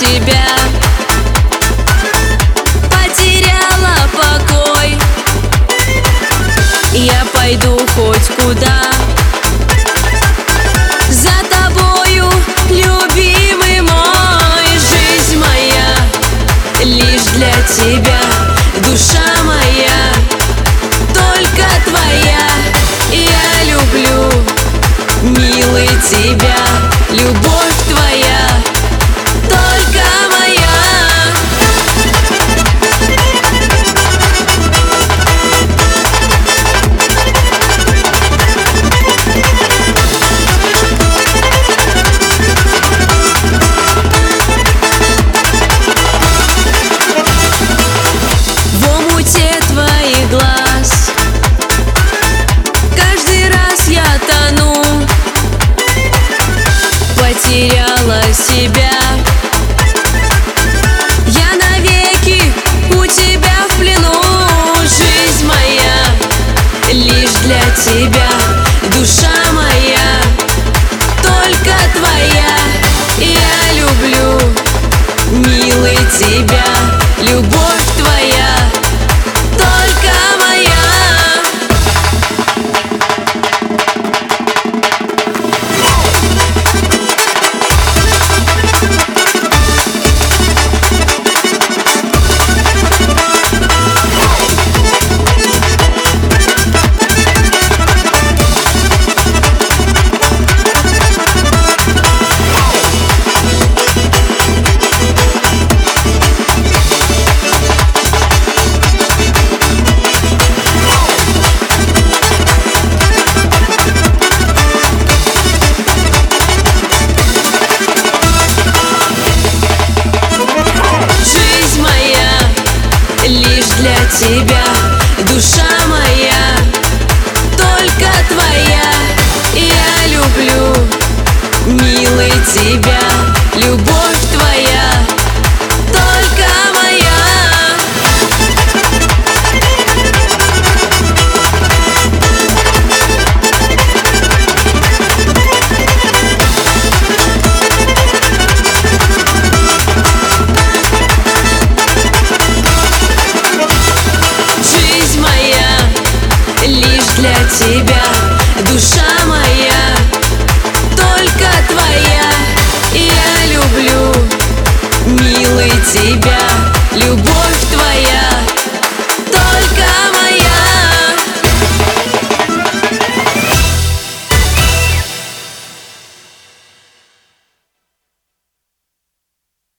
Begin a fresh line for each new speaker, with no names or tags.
тебя, потеряла покой. Я пойду хоть куда, за тобою, любимый мой. Жизнь моя лишь для тебя, душа моя только твоя. Я люблю, милый, тебя, любовь твоя только моя. В омуте твоих глаз каждый раз я тону, потеряла себя. Я навеки у тебя в плену. Жизнь моя лишь для тебя, душа моя только твоя. Я люблю, милый, тебя, любовь твоя только моя. Лишь для тебя, душа моя только твоя. Я люблю, милый, тебя, любовь твоя только моя. Лишь для тебя, душа моя только твоя. Я люблю, милый, тебя, любовь.